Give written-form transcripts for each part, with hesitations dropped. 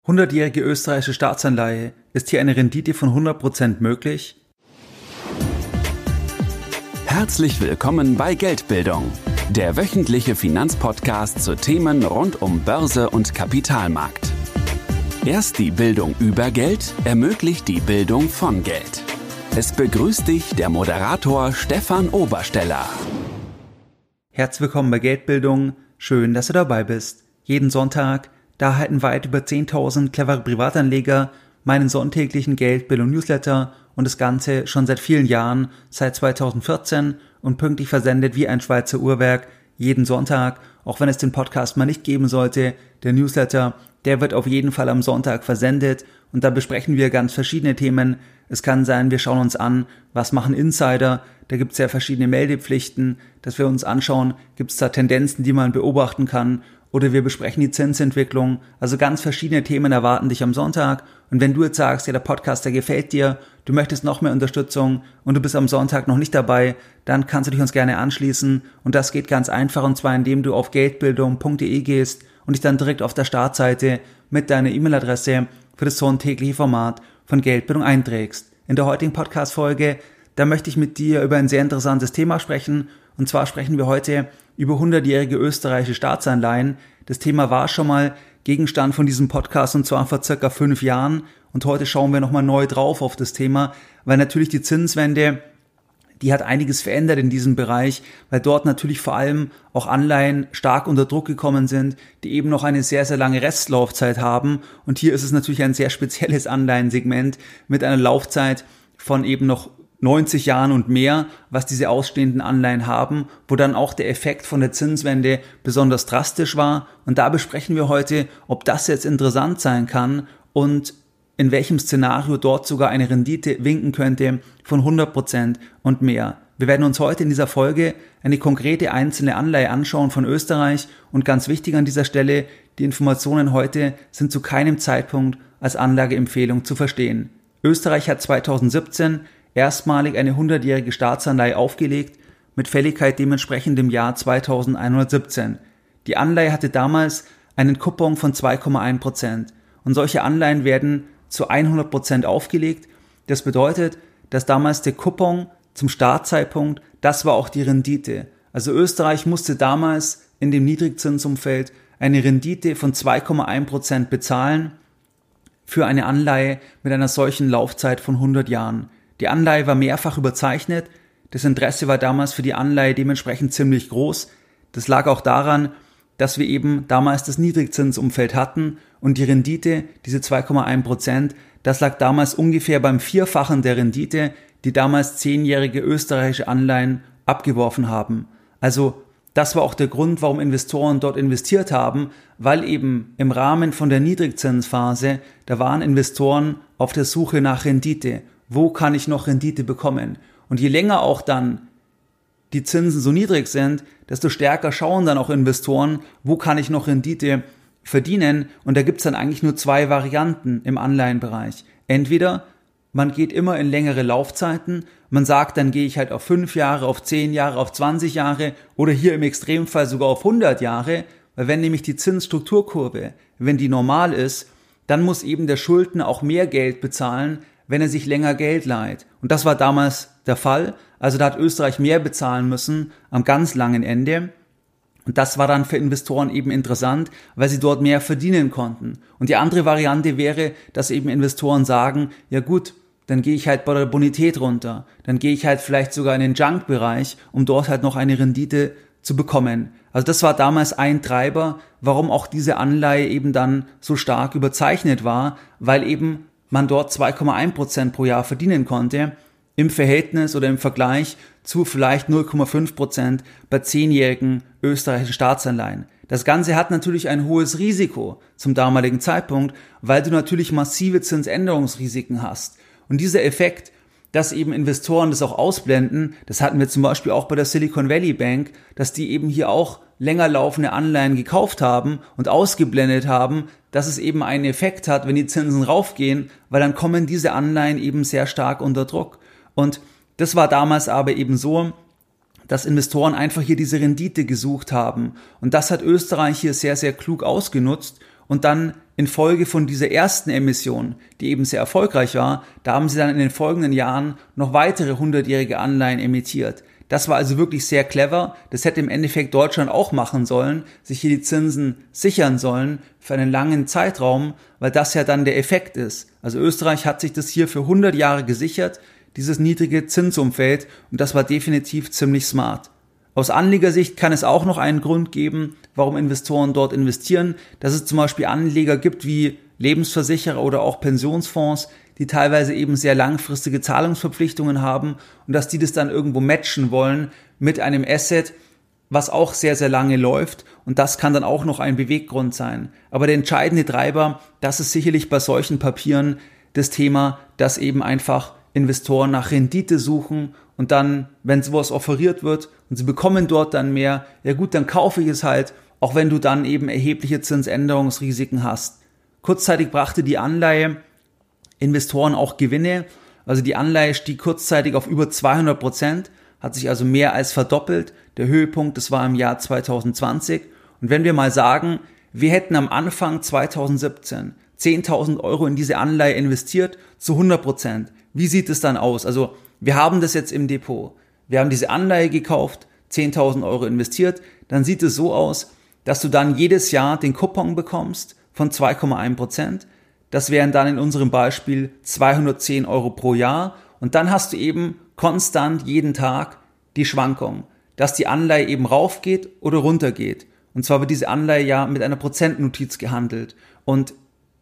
100-jährige österreichische Staatsanleihe. Ist hier eine Rendite von 100% möglich? Herzlich willkommen bei Geldbildung, der wöchentliche Finanzpodcast zu Themen rund um Börse und Kapitalmarkt. Erst die Bildung über Geld ermöglicht die Bildung von Geld. Es begrüßt dich der Moderator Stefan Obersteller. Herzlich willkommen bei Geldbildung. Schön, dass du dabei bist. Jeden Sonntag, da erhalten weit über 10.000 clevere Privatanleger meinen sonntäglichen Geldbildung-Newsletter und das Ganze schon seit vielen Jahren, seit 2014 und pünktlich versendet wie ein Schweizer Uhrwerk jeden Sonntag, auch wenn es den Podcast mal nicht geben sollte. Der Newsletter, der wird auf jeden Fall am Sonntag versendet und da besprechen wir ganz verschiedene Themen. Es kann sein, wir schauen uns an, was machen Insider, da gibt es ja verschiedene Meldepflichten, dass wir uns anschauen, gibt es da Tendenzen, die man beobachten kann, oder wir besprechen die Zinsentwicklung. Also ganz verschiedene Themen erwarten dich am Sonntag. Und wenn du jetzt sagst, ja, der Podcast, der gefällt dir, du möchtest noch mehr Unterstützung und du bist am Sonntag noch nicht dabei, dann kannst du dich uns gerne anschließen. Und das geht ganz einfach, und zwar indem du auf geldbildung.de gehst und dich dann direkt auf der Startseite mit deiner E-Mail-Adresse für das sonntägliche Format von Geldbildung einträgst. In der heutigen Podcast-Folge, da möchte ich mit dir über ein sehr interessantes Thema sprechen. Und zwar sprechen wir heute über 100-jährige österreichische Staatsanleihen. Das Thema war schon mal Gegenstand von diesem Podcast, und zwar vor circa 5 Jahren. Und heute schauen wir nochmal neu drauf auf das Thema, weil natürlich die Zinswende, die hat einiges verändert in diesem Bereich, weil dort natürlich vor allem auch Anleihen stark unter Druck gekommen sind, die eben noch eine sehr, sehr lange Restlaufzeit haben. Und hier ist es natürlich ein sehr spezielles Anleihensegment mit einer Laufzeit von eben noch 90 Jahren und mehr, was diese ausstehenden Anleihen haben, wo dann auch der Effekt von der Zinswende besonders drastisch war. Und da besprechen wir heute, ob das jetzt interessant sein kann und in welchem Szenario dort sogar eine Rendite winken könnte von 100% und mehr. Wir werden uns heute in dieser Folge eine konkrete einzelne Anleihe anschauen von Österreich, und ganz wichtig an dieser Stelle, die Informationen heute sind zu keinem Zeitpunkt als Anlageempfehlung zu verstehen. Österreich hat 2017 erstmalig eine 100-jährige Staatsanleihe aufgelegt, mit Fälligkeit dementsprechend im Jahr 2117. Die Anleihe hatte damals einen Coupon von 2,1%. Und solche Anleihen werden zu 100% aufgelegt. Das bedeutet, dass damals der Coupon zum Startzeitpunkt, das war auch die Rendite. Also Österreich musste damals in dem Niedrigzinsumfeld eine Rendite von 2,1% bezahlen für eine Anleihe mit einer solchen Laufzeit von 100 Jahren. Die Anleihe war mehrfach überzeichnet. Das Interesse war damals für die Anleihe dementsprechend ziemlich groß. Das lag auch daran, dass wir eben damals das Niedrigzinsumfeld hatten und die Rendite, diese 2,1%, das lag damals ungefähr beim Vierfachen der Rendite, die damals 10-jährige österreichische Anleihen abgeworfen haben. Also das war auch der Grund, warum Investoren dort investiert haben, weil eben im Rahmen von der Niedrigzinsphase, da waren Investoren auf der Suche nach Rendite. Wo kann ich noch Rendite bekommen? Und je länger auch dann die Zinsen so niedrig sind, desto stärker schauen dann auch Investoren, wo kann ich noch Rendite verdienen? Und da gibt's dann eigentlich nur 2 Varianten im Anleihenbereich. Entweder man geht immer in längere Laufzeiten, man sagt, dann gehe ich halt auf 5 Jahre, auf 10 Jahre, auf 20 Jahre oder hier im Extremfall sogar auf 100 Jahre, weil wenn nämlich die Zinsstrukturkurve, wenn die normal ist, dann muss eben der Schuldner auch mehr Geld bezahlen, wenn er sich länger Geld leiht. Und das war damals der Fall. Also da hat Österreich mehr bezahlen müssen am ganz langen Ende. Und das war dann für Investoren eben interessant, weil sie dort mehr verdienen konnten. Und die andere Variante wäre, dass eben Investoren sagen, ja gut, dann gehe ich halt bei der Bonität runter. Dann gehe ich halt vielleicht sogar in den Junk-Bereich, um dort halt noch eine Rendite zu bekommen. Also das war damals ein Treiber, warum auch diese Anleihe eben dann so stark überzeichnet war, weil eben man dort 2,1% pro Jahr verdienen konnte, im Verhältnis oder im Vergleich zu vielleicht 0,5% bei 10-jährigen österreichischen Staatsanleihen. Das Ganze hat natürlich ein hohes Risiko zum damaligen Zeitpunkt, weil du natürlich massive Zinsänderungsrisiken hast. Und dieser Effekt, dass eben Investoren das auch ausblenden, das hatten wir zum Beispiel auch bei der Silicon Valley Bank, dass die eben hier auch länger laufende Anleihen gekauft haben und ausgeblendet haben, dass es eben einen Effekt hat, wenn die Zinsen raufgehen, weil dann kommen diese Anleihen eben sehr stark unter Druck. Und das war damals aber eben so, dass Investoren einfach hier diese Rendite gesucht haben. Und das hat Österreich hier sehr, sehr klug ausgenutzt. und dann infolge von dieser ersten Emission, die eben sehr erfolgreich war, da haben sie dann in den folgenden Jahren noch weitere 100-jährige Anleihen emittiert. Das war also wirklich sehr clever. Das hätte im Endeffekt Deutschland auch machen sollen, sich hier die Zinsen sichern sollen für einen langen Zeitraum, weil das ja dann der Effekt ist. Also Österreich hat sich das hier für 100 Jahre gesichert, dieses niedrige Zinsumfeld, und das war definitiv ziemlich smart. Aus Anlegersicht kann es auch noch einen Grund geben, warum Investoren dort investieren, dass es zum Beispiel Anleger gibt wie Lebensversicherer oder auch Pensionsfonds, die teilweise eben sehr langfristige Zahlungsverpflichtungen haben und dass die das dann irgendwo matchen wollen mit einem Asset, was auch sehr, sehr lange läuft, und das kann dann auch noch ein Beweggrund sein. Aber der entscheidende Treiber, das ist sicherlich bei solchen Papieren das Thema, dass eben einfach Investoren nach Rendite suchen und dann, wenn sowas offeriert wird und sie bekommen dort dann mehr, ja gut, dann kaufe ich es halt, auch wenn du dann eben erhebliche Zinsänderungsrisiken hast. Kurzzeitig brachte die Anleihe Investoren auch Gewinne, also die Anleihe stieg kurzzeitig auf über 200%, hat sich also mehr als verdoppelt. Der Höhepunkt, das war im Jahr 2020. Und wenn wir mal sagen, wir hätten am Anfang 2017 10.000 Euro in diese Anleihe investiert zu 100%, wie sieht es dann aus? Also wir haben das jetzt im Depot, wir haben diese Anleihe gekauft, 10.000 Euro investiert, dann sieht es so aus, dass du dann jedes Jahr den Coupon bekommst von 2,1%. Das wären dann in unserem Beispiel 210 Euro pro Jahr, und dann hast du eben konstant jeden Tag die Schwankung, dass die Anleihe eben raufgeht oder runtergeht. Und zwar wird diese Anleihe ja mit einer Prozentnotiz gehandelt, und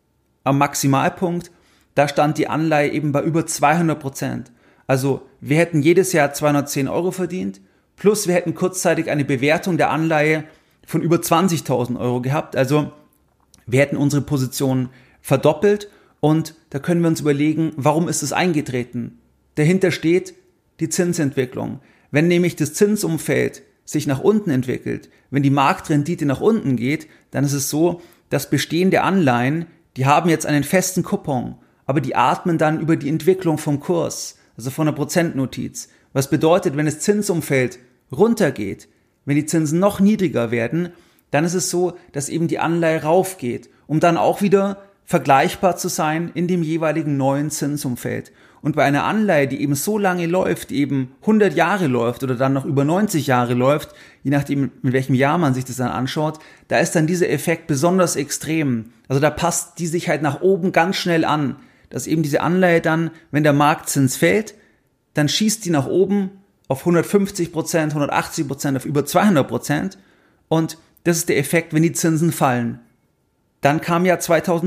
am Maximalpunkt, da stand die Anleihe eben bei über 200%. Also wir hätten jedes Jahr 210 Euro verdient, plus wir hätten kurzzeitig eine Bewertung der Anleihe von über 20.000 Euro gehabt. Also wir hätten unsere Position verdoppelt, und da können wir uns überlegen, warum ist es eingetreten? Dahinter steht die Zinsentwicklung. Wenn nämlich das Zinsumfeld sich nach unten entwickelt, wenn die Marktrendite nach unten geht, dann ist es so, dass bestehende Anleihen, die haben jetzt einen festen Coupon, aber die atmen dann über die Entwicklung vom Kurs, also von der Prozentnotiz. Was bedeutet, wenn das Zinsumfeld runtergeht, wenn die Zinsen noch niedriger werden, dann ist es so, dass eben die Anleihe raufgeht, um dann auch wieder vergleichbar zu sein in dem jeweiligen neuen Zinsumfeld. Und bei einer Anleihe, die eben so lange läuft, die eben 100 Jahre läuft oder dann noch über 90 Jahre läuft, je nachdem, in welchem Jahr man sich das dann anschaut, da ist dann dieser Effekt besonders extrem. Also da passt die sich halt nach oben ganz schnell an, dass eben diese Anleihe dann, wenn der Marktzins fällt, dann schießt die nach oben auf 150%, 180%, auf über 200%, und das ist der Effekt, wenn die Zinsen fallen. Dann kam ja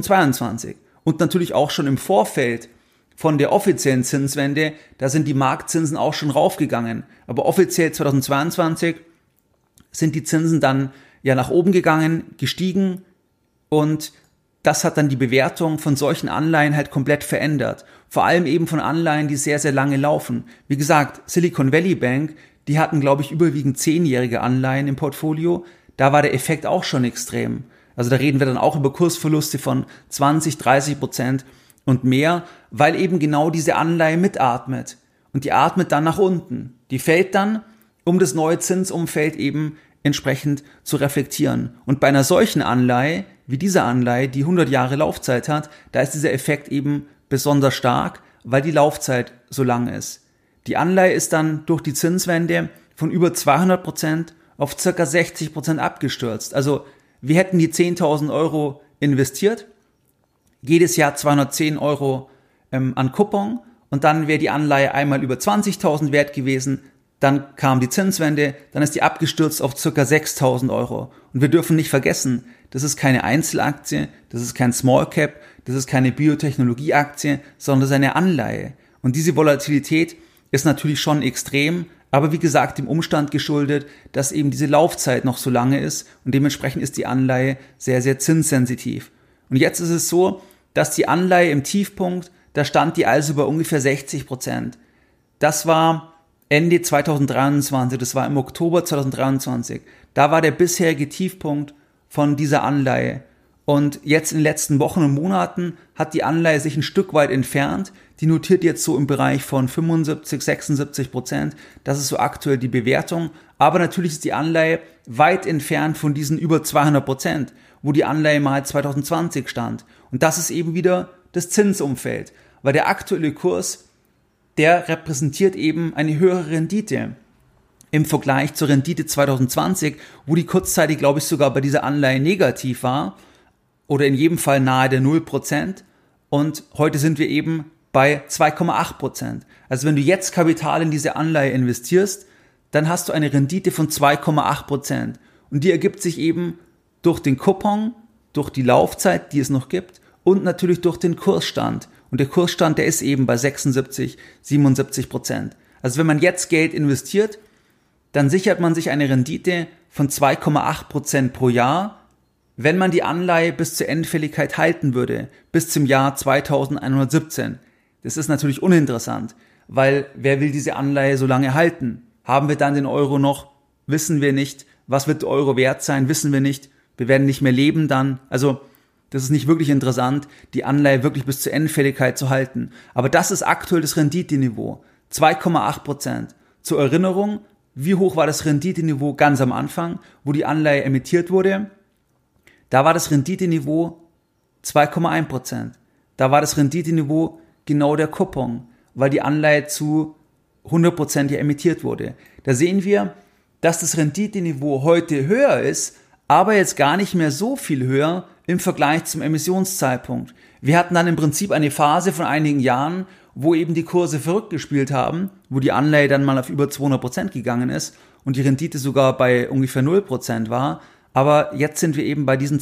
2022 und natürlich auch schon im Vorfeld von der offiziellen Zinswende, da sind die Marktzinsen auch schon raufgegangen. Aber offiziell 2022 sind die Zinsen dann ja nach oben gegangen, gestiegen, und das hat dann die Bewertung von solchen Anleihen halt komplett verändert. Vor allem eben von Anleihen, die sehr, sehr lange laufen. Wie gesagt, Silicon Valley Bank, die hatten, glaube ich, überwiegend 10-jährige Anleihen im Portfolio. Da war der Effekt auch schon extrem. Also da reden wir dann auch über Kursverluste von 20-30% und mehr, weil eben genau diese Anleihe mitatmet. Und die atmet dann nach unten. Die fällt dann, um das neue Zinsumfeld eben entsprechend zu reflektieren. Und bei einer solchen Anleihe, wie dieser Anleihe, die 100 Jahre Laufzeit hat, da ist dieser Effekt eben besonders stark, weil die Laufzeit so lang ist. Die Anleihe ist dann durch die Zinswende von über 200% auf ca. 60% abgestürzt. Also wir hätten die 10.000 Euro investiert, jedes Jahr 210 Euro an Coupon, und dann wäre die Anleihe einmal über 20.000 wert gewesen, dann kam die Zinswende, dann ist die abgestürzt auf ca. 6.000 Euro. Und wir dürfen nicht vergessen, das ist keine Einzelaktie, das ist kein Small Cap, das ist keine Biotechnologieaktie, sondern das ist eine Anleihe. Und diese Volatilität ist natürlich schon extrem, aber wie gesagt dem Umstand geschuldet, dass eben diese Laufzeit noch so lange ist, und dementsprechend ist die Anleihe sehr, sehr zinssensitiv. Und jetzt ist es so, dass die Anleihe im Tiefpunkt, da stand die also bei ungefähr 60%. Das war Ende 2023, das war im Oktober 2023. Da war der bisherige Tiefpunkt von dieser Anleihe. Und jetzt in den letzten Wochen und Monaten hat die Anleihe sich ein Stück weit entfernt. Die notiert jetzt so im Bereich von 75-76%. Das ist so aktuell die Bewertung. Aber natürlich ist die Anleihe weit entfernt von diesen über 200%. wo die Anleihe mal 2020 stand. Und das ist eben wieder das Zinsumfeld, weil der aktuelle Kurs, der repräsentiert eben eine höhere Rendite im Vergleich zur Rendite 2020, wo die kurzzeitig, glaube ich, sogar bei dieser Anleihe negativ war oder in jedem Fall nahe der 0%. Und heute sind wir eben bei 2,8%. Also wenn du jetzt Kapital in diese Anleihe investierst, dann hast du eine Rendite von 2,8%. Und die ergibt sich eben durch den Coupon, durch die Laufzeit, die es noch gibt und natürlich durch den Kursstand. Und der Kursstand, der ist eben bei 76, 77%. Also wenn man jetzt Geld investiert, dann sichert man sich eine Rendite von 2,8% pro Jahr, wenn man die Anleihe bis zur Endfälligkeit halten würde, bis zum Jahr 2117. Das ist natürlich uninteressant, weil wer will diese Anleihe so lange halten? Haben wir dann den Euro noch? Wissen wir nicht. Was wird der Euro wert sein? Wissen wir nicht. Wir werden nicht mehr leben dann. Also das ist nicht wirklich interessant, die Anleihe wirklich bis zur Endfälligkeit zu halten. Aber das ist aktuell das Renditeniveau. 2,8%. Zur Erinnerung, wie hoch war das Renditeniveau ganz am Anfang, wo die Anleihe emittiert wurde? Da war das Renditeniveau 2,1%. Da war das Renditeniveau genau der Coupon, weil die Anleihe zu 100% ja emittiert wurde. Da sehen wir, dass das Renditeniveau heute höher ist, aber jetzt gar nicht mehr so viel höher im Vergleich zum Emissionszeitpunkt. Wir hatten dann im Prinzip eine Phase von einigen Jahren, wo eben die Kurse verrückt gespielt haben, wo die Anleihe dann mal auf über 200% gegangen ist und die Rendite sogar bei ungefähr 0% war. Aber jetzt sind wir eben bei diesen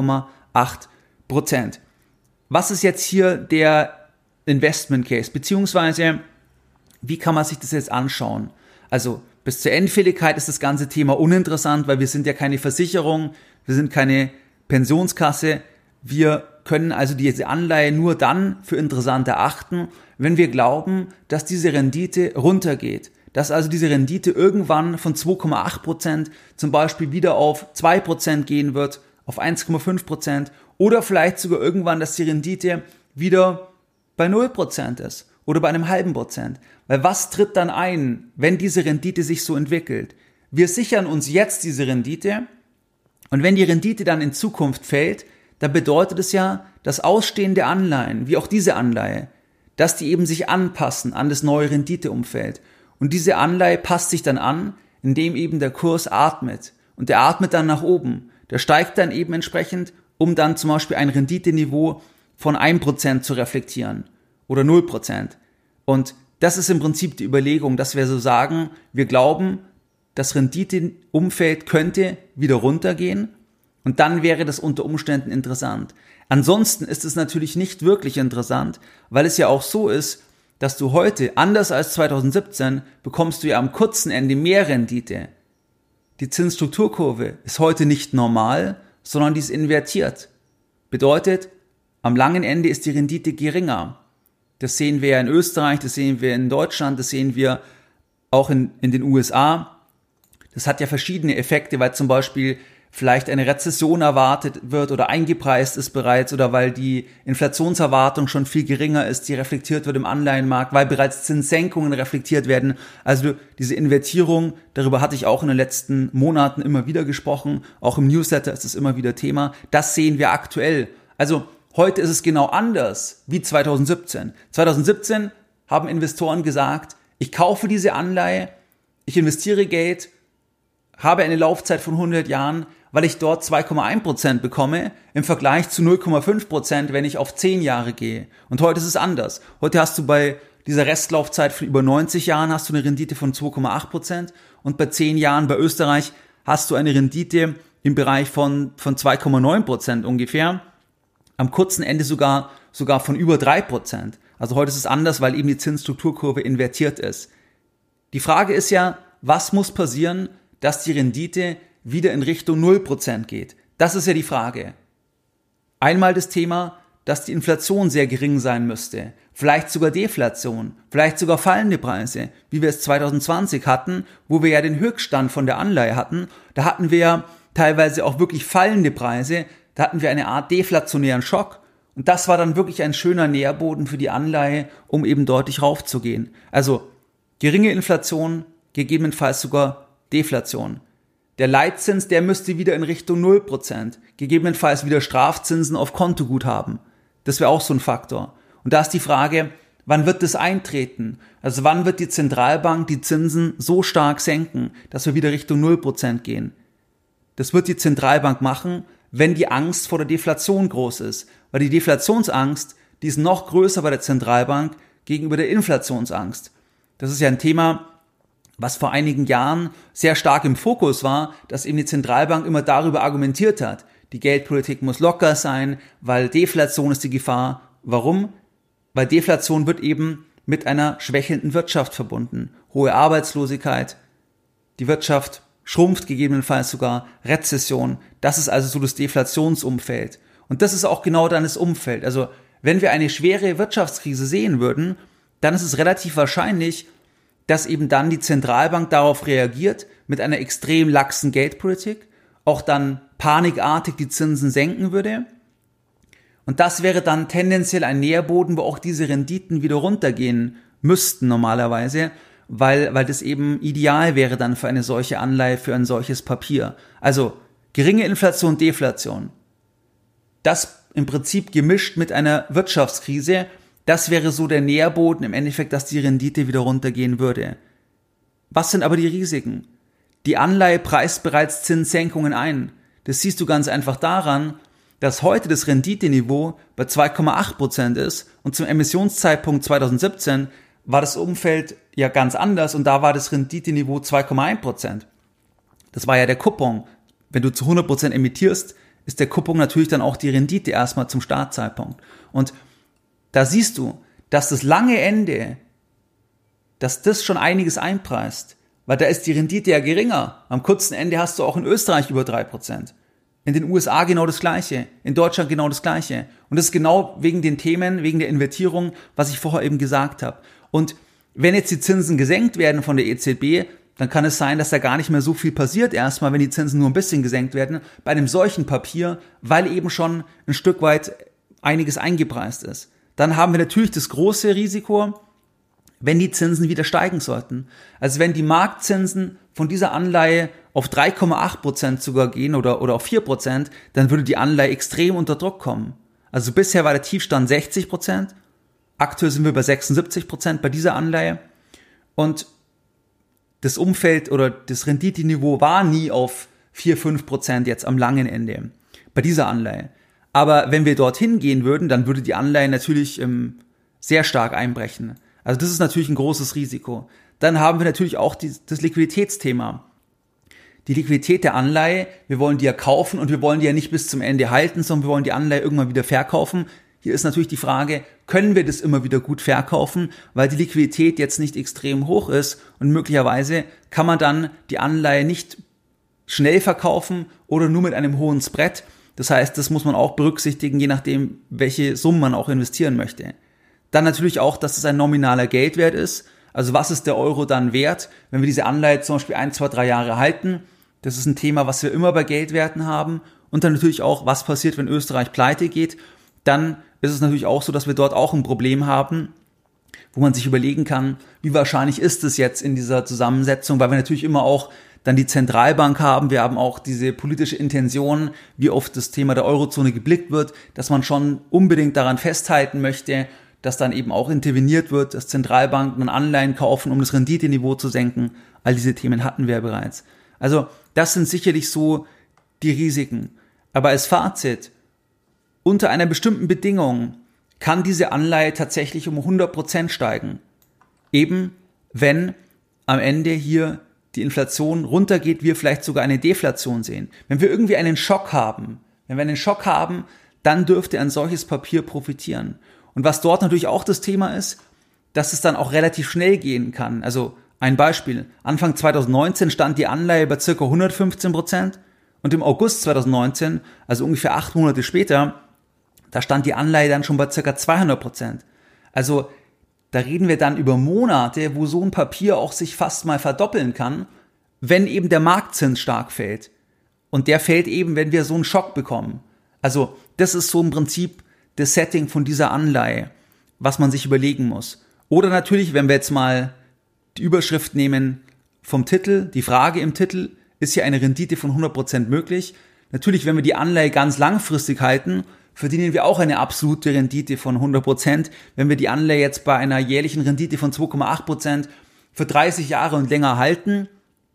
2,8%. Was ist jetzt hier der Investment Case? Beziehungsweise, wie kann man sich das jetzt anschauen? Also bis zur Endfälligkeit ist das ganze Thema uninteressant, weil wir sind ja keine Versicherung, wir sind keine Pensionskasse. Wir können also diese Anleihe nur dann für interessant erachten, wenn wir glauben, dass diese Rendite runtergeht. Dass also diese Rendite irgendwann von 2,8% zum Beispiel wieder auf 2% gehen wird, auf 1,5% oder vielleicht sogar irgendwann, dass die Rendite wieder bei 0% ist oder bei einem halben Prozent. Weil was tritt dann ein, wenn diese Rendite sich so entwickelt? Wir sichern uns jetzt diese Rendite und wenn die Rendite dann in Zukunft fällt, dann bedeutet es ja, dass ausstehende Anleihen, wie auch diese Anleihe, dass die eben sich anpassen an das neue Renditeumfeld. Und diese Anleihe passt sich dann an, indem eben der Kurs atmet. Und der atmet dann nach oben. Der steigt dann eben entsprechend, um dann zum Beispiel ein Renditeniveau von 1% zu reflektieren oder 0%. Und das ist im Prinzip die Überlegung, dass wir so sagen, wir glauben, das Renditeumfeld könnte wieder runtergehen und dann wäre das unter Umständen interessant. Ansonsten ist es natürlich nicht wirklich interessant, weil es ja auch so ist, dass du heute, anders als 2017, bekommst du ja am kurzen Ende mehr Rendite. Die Zinsstrukturkurve ist heute nicht normal, sondern die ist invertiert. Bedeutet, am langen Ende ist die Rendite geringer. Das sehen wir ja in Österreich, das sehen wir in Deutschland, das sehen wir auch in den USA. Das hat ja verschiedene Effekte, weil zum Beispiel vielleicht eine Rezession erwartet wird oder eingepreist ist bereits oder weil die Inflationserwartung schon viel geringer ist, die reflektiert wird im Anleihenmarkt, weil bereits Zinssenkungen reflektiert werden. Also diese Invertierung, darüber hatte ich auch in den letzten Monaten immer wieder gesprochen, auch im Newsletter ist es immer wieder Thema. Das sehen wir aktuell. Also heute ist es genau anders wie 2017. 2017 haben Investoren gesagt, ich kaufe diese Anleihe, ich investiere Geld, habe eine Laufzeit von 100 Jahren, weil ich dort 2,1% bekomme im Vergleich zu 0,5%, wenn ich auf 10 Jahre gehe. Und heute ist es anders. Heute hast du bei dieser Restlaufzeit von über 90 Jahren hast du eine Rendite von 2,8% und bei 10 Jahren bei Österreich hast du eine Rendite im Bereich von 2,9% ungefähr. Am kurzen Ende sogar von über 3%. Also heute ist es anders, weil eben die Zinsstrukturkurve invertiert ist. Die Frage ist ja, was muss passieren, dass die Rendite wieder in Richtung 0% geht? Das ist ja die Frage. Einmal das Thema, dass die Inflation sehr gering sein müsste. Vielleicht sogar Deflation, vielleicht sogar fallende Preise, wie wir es 2020 hatten, wo wir ja den Höchststand von der Anleihe hatten. Da hatten wir ja teilweise auch wirklich fallende Preise. Da hatten wir eine Art deflationären Schock. Und das war dann wirklich ein schöner Nährboden für die Anleihe, um eben deutlich raufzugehen. Also geringe Inflation, gegebenenfalls sogar Deflation. Der Leitzins, der müsste wieder in Richtung 0%. Gegebenenfalls wieder Strafzinsen auf Kontoguthaben. Das wäre auch so ein Faktor. Und da ist die Frage, wann wird das eintreten? Also wann wird die Zentralbank die Zinsen so stark senken, dass wir wieder Richtung 0% gehen? Das wird die Zentralbank machen, wenn die Angst vor der Deflation groß ist. Weil die Deflationsangst, die ist noch größer bei der Zentralbank gegenüber der Inflationsangst. Das ist ja ein Thema, was vor einigen Jahren sehr stark im Fokus war, dass eben die Zentralbank immer darüber argumentiert hat, die Geldpolitik muss locker sein, weil Deflation ist die Gefahr. Warum? Weil Deflation wird eben mit einer schwächelnden Wirtschaft verbunden. Hohe Arbeitslosigkeit, die Wirtschaft schrumpft gegebenenfalls sogar, Rezession. Das ist also so das Deflationsumfeld. Und das ist auch genau dann das Umfeld. Also wenn wir eine schwere Wirtschaftskrise sehen würden, dann ist es relativ wahrscheinlich, dass eben dann die Zentralbank darauf reagiert mit einer extrem laxen Geldpolitik, auch dann panikartig die Zinsen senken würde. Und das wäre dann tendenziell ein Nährboden, wo auch diese Renditen wieder runtergehen müssten normalerweise, weil das eben ideal wäre dann für eine solche Anleihe, für ein solches Papier. Also geringe Inflation, Deflation. Das im Prinzip gemischt mit einer Wirtschaftskrise, das wäre so der Nährboden im Endeffekt, dass die Rendite wieder runtergehen würde. Was sind aber die Risiken? Die Anleihe preist bereits Zinssenkungen ein. Das siehst du ganz einfach daran, dass heute das Renditeniveau bei 2,8% ist und zum Emissionszeitpunkt 2017 war das Umfeld ja ganz anders und da war das Renditeniveau 2,1%. Das war ja der Coupon. Wenn du zu 100% emittierst, ist der Coupon natürlich dann auch die Rendite erstmal zum Startzeitpunkt. Und da siehst du, dass das lange Ende, dass das schon einiges einpreist, weil da ist die Rendite ja geringer. Am kurzen Ende hast du auch in Österreich über 3%. In den USA genau das Gleiche, in Deutschland genau das Gleiche. Und das ist genau wegen den Themen, wegen der Invertierung, was ich vorher eben gesagt habe. Und wenn jetzt die Zinsen gesenkt werden von der EZB, dann kann es sein, dass da gar nicht mehr so viel passiert erstmal, wenn die Zinsen nur ein bisschen gesenkt werden, bei einem solchen Papier, weil eben schon ein Stück weit einiges eingepreist ist. Dann haben wir natürlich das große Risiko, wenn die Zinsen wieder steigen sollten. Also wenn die Marktzinsen von dieser Anleihe auf 3,8% sogar gehen oder auf 4%, dann würde die Anleihe extrem unter Druck kommen. Also bisher war der Tiefstand 60%, aktuell sind wir bei 76% bei dieser Anleihe und das Umfeld oder das Renditeniveau war nie auf 4-5% jetzt am langen Ende bei dieser Anleihe. Aber wenn wir dorthin gehen würden, dann würde die Anleihe natürlich sehr stark einbrechen. Also das ist natürlich ein großes Risiko. Dann haben wir natürlich auch das Liquiditätsthema. Die Liquidität der Anleihe, wir wollen die ja kaufen und wir wollen die ja nicht bis zum Ende halten, sondern wir wollen die Anleihe irgendwann wieder verkaufen. Hier ist natürlich die Frage, können wir das immer wieder gut verkaufen, weil die Liquidität jetzt nicht extrem hoch ist und möglicherweise kann man dann die Anleihe nicht schnell verkaufen oder nur mit einem hohen Spread. Das heißt, das muss man auch berücksichtigen, je nachdem, welche Summen man auch investieren möchte. Dann natürlich auch, dass es ein nominaler Geldwert ist. Also was ist der Euro dann wert, wenn wir diese Anleihe zum Beispiel 1, 2, 3 Jahre halten? Das ist ein Thema, was wir immer bei Geldwerten haben. Und dann natürlich auch, was passiert, wenn Österreich pleite geht. Dann ist es natürlich auch so, dass wir dort auch ein Problem haben, wo man sich überlegen kann, wie wahrscheinlich ist es jetzt in dieser Zusammensetzung, weil wir natürlich immer auch dann die Zentralbank haben, wir haben auch diese politische Intention, wie oft das Thema der Eurozone geblickt wird, dass man schon unbedingt daran festhalten möchte, dass dann eben auch interveniert wird, dass Zentralbanken dann Anleihen kaufen, um das Renditeniveau zu senken. All diese Themen hatten wir ja bereits. Also das sind sicherlich so die Risiken. Aber als Fazit, unter einer bestimmten Bedingung kann diese Anleihe tatsächlich um 100% steigen. Eben wenn am Ende hier die Inflation runtergeht, wir vielleicht sogar eine Deflation sehen. Wenn wir irgendwie einen Schock haben, dann dürfte ein solches Papier profitieren. Und was dort natürlich auch das Thema ist, dass es dann auch relativ schnell gehen kann. Also ein Beispiel, Anfang 2019 stand die Anleihe bei ca. 115% und im August 2019, also ungefähr 8 Monate später, da stand die Anleihe dann schon bei ca. 200%. Also da reden wir dann über Monate, wo so ein Papier auch sich fast mal verdoppeln kann, wenn eben der Marktzins stark fällt. Und der fällt eben, wenn wir so einen Schock bekommen. Also das ist so im Prinzip das Setting von dieser Anleihe, was man sich überlegen muss. Oder natürlich, wenn wir jetzt mal die Überschrift nehmen vom Titel, die Frage im Titel, ist hier eine Rendite von 100% möglich. Natürlich, wenn wir die Anleihe ganz langfristig halten, verdienen wir auch eine absolute Rendite von 100%. Wenn wir die Anleihe jetzt bei einer jährlichen Rendite von 2,8% für 30 Jahre und länger halten,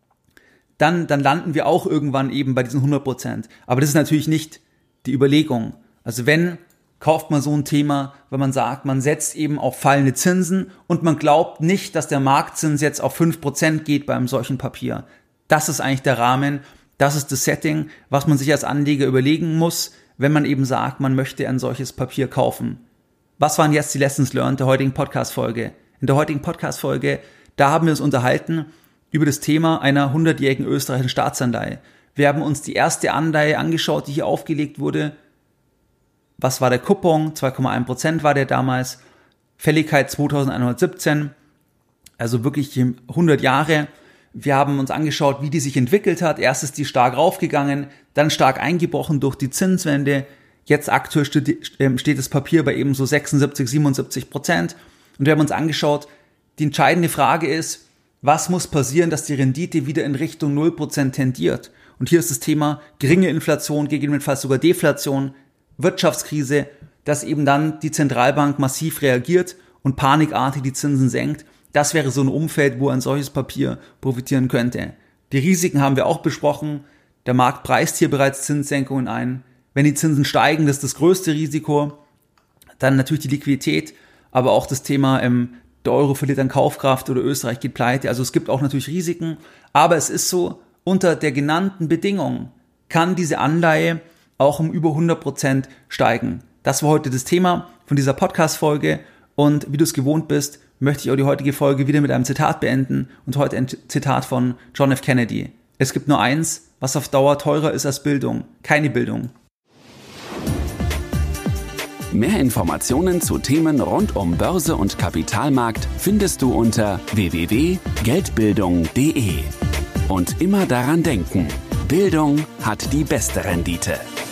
dann landen wir auch irgendwann eben bei diesen 100%. Aber das ist natürlich nicht die Überlegung. Also wenn, kauft man so ein Thema, wenn man sagt, man setzt eben auf fallende Zinsen und man glaubt nicht, dass der Marktzins jetzt auf 5% geht bei einem solchen Papier. Das ist eigentlich der Rahmen, das ist das Setting, was man sich als Anleger überlegen muss, wenn man eben sagt, man möchte ein solches Papier kaufen. Was waren jetzt die Lessons learned der heutigen Podcast-Folge? In der heutigen Podcast-Folge, da haben wir uns unterhalten über das Thema einer 100-jährigen österreichischen Staatsanleihe. Wir haben uns die erste Anleihe angeschaut, die hier aufgelegt wurde. Was war der Coupon? 2,1% war der damals. Fälligkeit 2117, also wirklich 100 Jahre. Wir haben uns angeschaut, wie die sich entwickelt hat. Erst ist die stark raufgegangen, dann stark eingebrochen durch die Zinswende. Jetzt aktuell steht das Papier bei eben so 76-77%. Und wir haben uns angeschaut, die entscheidende Frage ist, was muss passieren, dass die Rendite wieder in Richtung 0% tendiert? Und hier ist das Thema geringe Inflation, gegebenenfalls sogar Deflation, Wirtschaftskrise, dass eben dann die Zentralbank massiv reagiert und panikartig die Zinsen senkt. Das wäre so ein Umfeld, wo ein solches Papier profitieren könnte. Die Risiken haben wir auch besprochen. Der Markt preist hier bereits Zinssenkungen ein. Wenn die Zinsen steigen, das ist das größte Risiko. Dann natürlich die Liquidität, aber auch das Thema, der Euro verliert an Kaufkraft oder Österreich geht pleite. Also es gibt auch natürlich Risiken. Aber es ist so, unter der genannten Bedingung kann diese Anleihe auch um über 100% steigen. Das war heute das Thema von dieser Podcast-Folge. Und wie du es gewohnt bist, möchte ich auch die heutige Folge wieder mit einem Zitat beenden und heute ein Zitat von John F. Kennedy. Es gibt nur eins, was auf Dauer teurer ist als Bildung, keine Bildung. Mehr Informationen zu Themen rund um Börse und Kapitalmarkt findest du unter www.geldbildung.de. Und immer daran denken, Bildung hat die beste Rendite.